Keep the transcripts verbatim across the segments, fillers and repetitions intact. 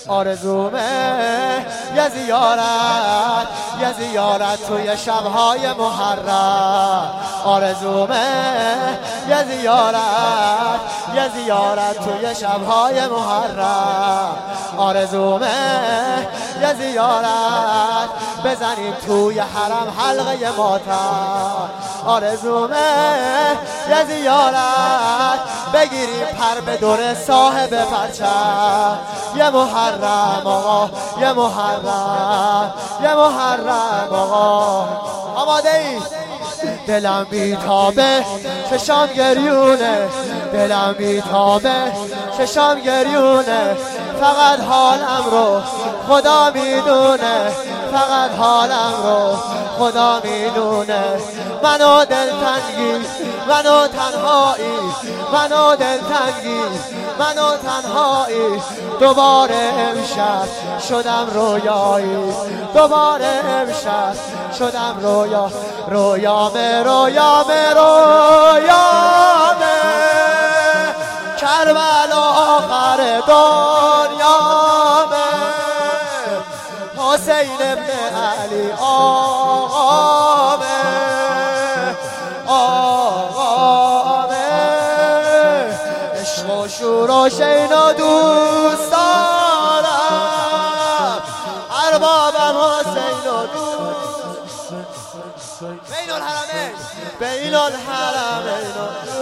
آرزومه یه زیارت، یه زیارت توی شبهای محرم. آرزومه یه زیارت، یه زیارت توی شبهای محرم. آرزومه یه زیارت بزنیم توی حرم حلقه ماتم. آرزومه یه زیارت بگیریم پر به دور صاحب پرچم. یه محرم آقا، یه محرم، یه محرم آقا. آماده ای؟ دلم بیتابه چشام گریونه، دلم بیتابه چشام گریونه. فقط حالم رو خدا میدونه، فقط حالم رو خدا میدونه. منو دلتنگی، منو تنهایی، منو دلتنگی، منو تنهایی. دوباره امشب شدم رویایی، دوباره امشب شدم رویا. رویامه رویامه رویامه کربلا آخر دنیامه. حسین ابن علی آقامه، آقامه. عشق و شور و شین و دوست دارم، اربابم حسین و دوست. بین الحرمین، بین الحرمین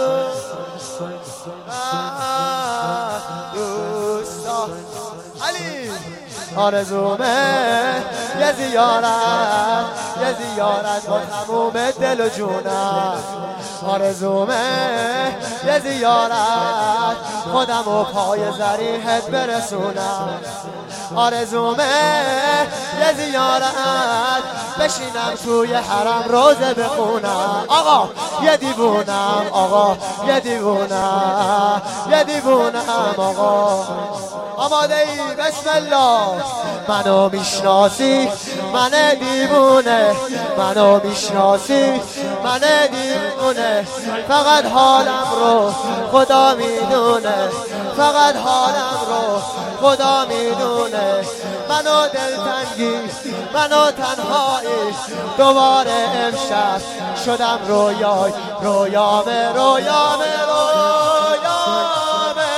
دوستا علی. آرزومه یه زیارت، یه زیارت با تموم دل و جونم. آرزومه یه زیارت خودم و پای ذریحت برسونم. آرزومه یه زیارت بشینم توی حرم روزه بخونم. آقا یه دیوونم، آقا یه دیوونم، یه دیوونم آقا. آماده ای؟ بسم الله. منو میشناسی من دیوونه، منو میشناسی من دیوونه. فقط حالم رو خدا میدونه، فقط حالم رو خدا میدونه. منو دلتنگی، منو تنهایی. دوباره امشب شدم رویای، رویامه رویامه رویامه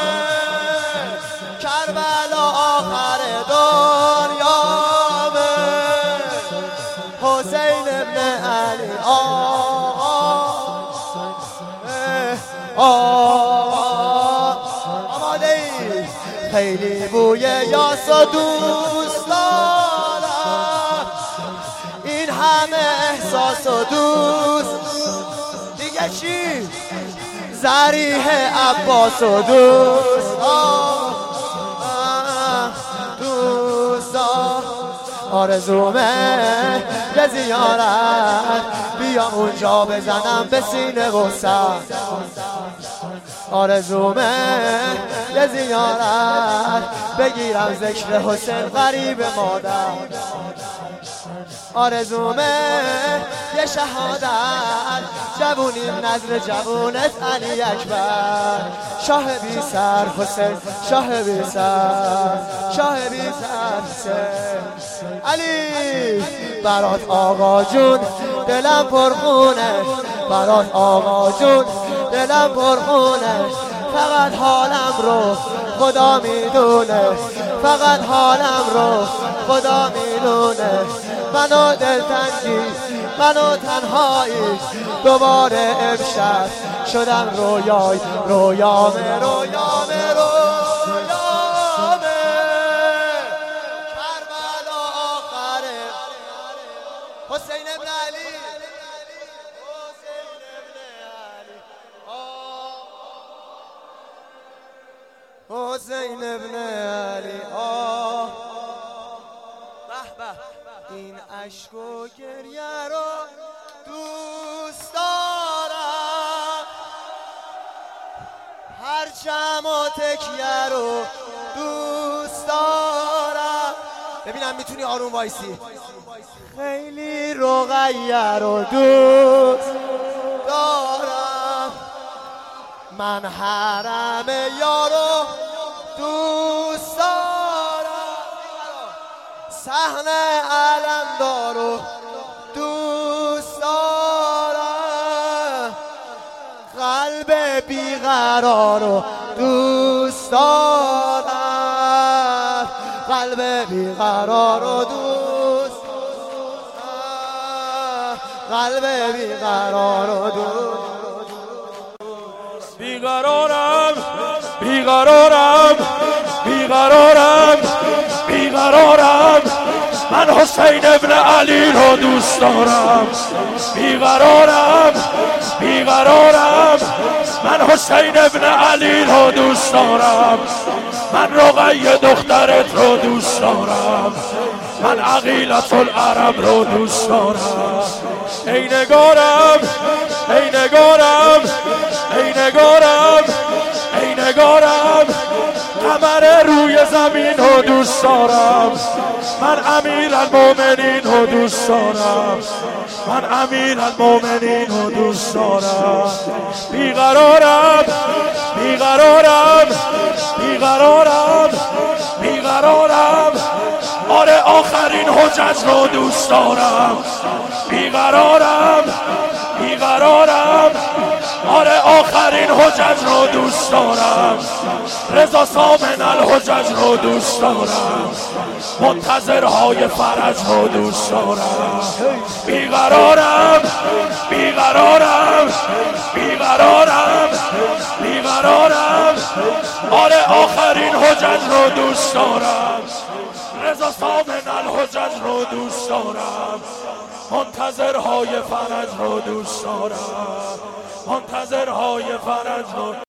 کربلا آخر دنیامه. حسین ابن علی آقا، آقا. آماده ای؟ خیلی بوی یاس و دوست دارم، این همه احساس و دوست. دیگه چی؟ ذریح عباس و دوست دوستا. آرزومه یه زیارت بیا اونجا بزنم به سینه و سر. آرزومه یه زیارت بگیرم ذکر حسین غریب مادر. آرزومه یه شهادت جوونیم نظر جوونت علی اکبر. شاه بی سر حسین، شاه بی سر، شاه بی سر حسین علی. برات آقا جون دلم پرخونه، برات آقا جون دلم پرخونه. فقط حالم رو خدا میدونه، فقط حالم رو خدا میدونه. منو دلتنگی، منو تنهایی. دوباره امشب شدم رویای، رویامه رویامه رویامه کربلا آخر حسین ابن علی، حسین ابن علی، حسین ابن علی. آه به به. این عشق و گریه رو دوست دارم، هرچم و تکیه رو دوست دارم. ببینم میتونی آروم وایسی. خیلی رقیه رو دوست دارم، من حرم یارو دوست دارم. صحن علمدار رو دوست دارم، قلب بیقرار رو دوست دارم، قلب بیقرار رو دوست دارم، قلب بیقرار رو دوست بیقرارم بیقرارم بیقرارم بیقرارم من حسین ابن علی رو دوست دارم. بیقرارم بیقرارم من حسین ابن علی رو دوست دارم. من رقیه دخترت رو دوست دارم. من عقیلة العرب رو دوست دارم. ای نگارم ای نگارم ای نگارم ای نگارم قمر روی زمین رو دوست دارم. من امیرالمومنین رو دوست دارم. من امیرالمومنین رو دوست دارم. بیقرارم بیقرارم بیقرارم بیقرارم آره آخرین حجج رو دوست دارم. بیقرارم بیقرارم آره آخرین حجج رو دوست دارم. رضا سامن الحجج رو دوست دارم. منتظرهای فرج رو دوست دارم. بیقرارم بیقرارم بیقرارم بیقرارم آره آخرین حجج رو دوست دارم. رضا سامن الحجج رو دوست دارم. منتظرهای فرج رو دوست دارم. منتظرهای فرج رو